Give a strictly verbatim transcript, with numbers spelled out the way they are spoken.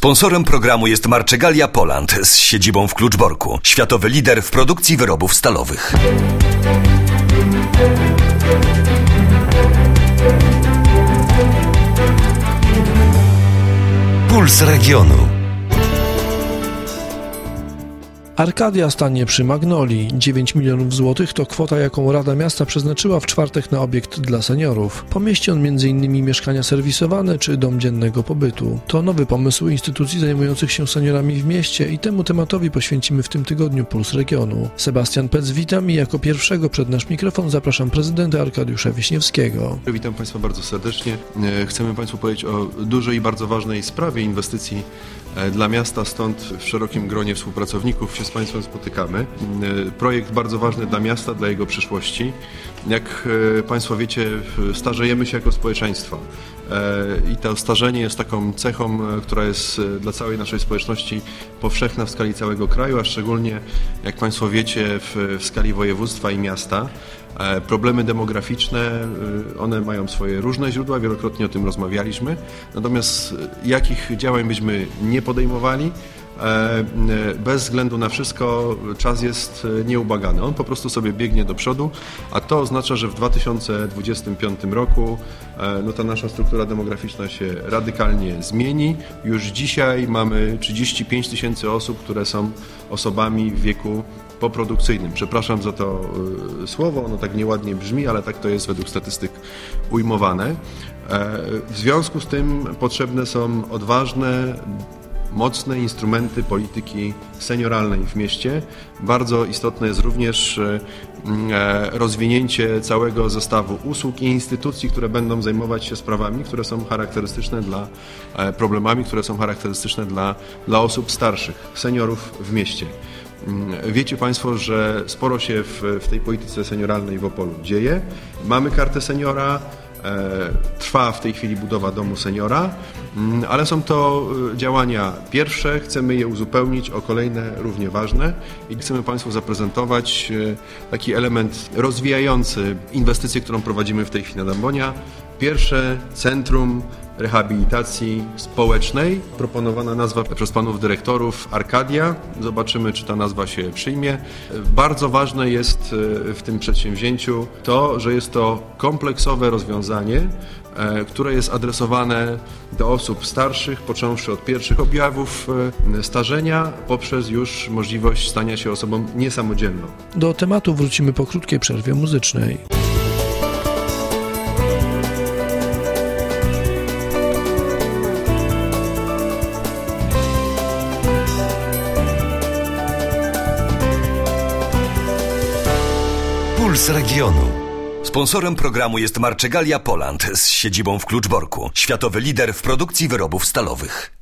Sponsorem programu jest Marczegalia Poland z siedzibą w Kluczborku. Światowy lider w produkcji wyrobów stalowych. Puls regionu. Arkadia stanie przy Magnolii. dziewięć milionów złotych to kwota, jaką Rada Miasta przeznaczyła w czwartek na obiekt dla seniorów. Pomieści on między innymi mieszkania serwisowane czy dom dziennego pobytu. To nowy pomysł instytucji zajmujących się seniorami w mieście i temu tematowi poświęcimy w tym tygodniu Puls Regionu. Sebastian Pec, witam i jako pierwszego przed nasz mikrofon zapraszam prezydenta Arkadiusza Wiśniewskiego. Witam Państwa bardzo serdecznie. Chcemy Państwu powiedzieć o dużej i bardzo ważnej sprawie inwestycji dla miasta, stąd w szerokim gronie współpracowników się z Państwem spotykamy. Projekt bardzo ważny dla miasta, dla jego przyszłości. Jak Państwo wiecie, starzejemy się jako społeczeństwo i to starzenie jest taką cechą, która jest dla całej naszej społeczności powszechna w skali całego kraju, a szczególnie, jak Państwo wiecie, w, w skali województwa i miasta. Problemy demograficzne, one mają swoje różne źródła, wielokrotnie o tym rozmawialiśmy, natomiast jakich działań byśmy nie podejmowali, bez względu na wszystko czas jest nieubłagany. On po prostu sobie biegnie do przodu, a to oznacza, że w dwa tysiące dwudziestym piątym roku no, ta nasza struktura demograficzna się radykalnie zmieni. Już dzisiaj mamy trzydzieści pięć tysięcy osób, które są osobami w wieku poprodukcyjnym. Przepraszam za to y, słowo, ono tak nieładnie brzmi, ale tak to jest według statystyk ujmowane. E, w związku z tym potrzebne są odważne, mocne instrumenty polityki senioralnej w mieście. Bardzo istotne jest również e, rozwinięcie całego zestawu usług i instytucji, które będą zajmować się sprawami, które są charakterystyczne dla e, problemami, które są charakterystyczne dla, dla osób starszych, seniorów w mieście. Wiecie Państwo, że sporo się w, w tej polityce senioralnej w Opolu dzieje. Mamy kartę seniora, e, trwa w tej chwili budowa domu seniora, m, ale są to działania pierwsze, chcemy je uzupełnić o kolejne równie ważne i chcemy Państwu zaprezentować e, taki element rozwijający inwestycję, którą prowadzimy w tej chwili na Dębonia. Pierwsze centrum rehabilitacji społecznej. Proponowana nazwa przez panów dyrektorów Arkadia. Zobaczymy, czy ta nazwa się przyjmie. Bardzo ważne jest w tym przedsięwzięciu to, że jest to kompleksowe rozwiązanie, które jest adresowane do osób starszych, począwszy od pierwszych objawów starzenia, poprzez już możliwość stania się osobą niesamodzielną. Do tematu wrócimy po krótkiej przerwie muzycznej. Puls regionu. Sponsorem programu jest Marczegalia Poland z siedzibą w Kluczborku. Światowy lider w produkcji wyrobów stalowych.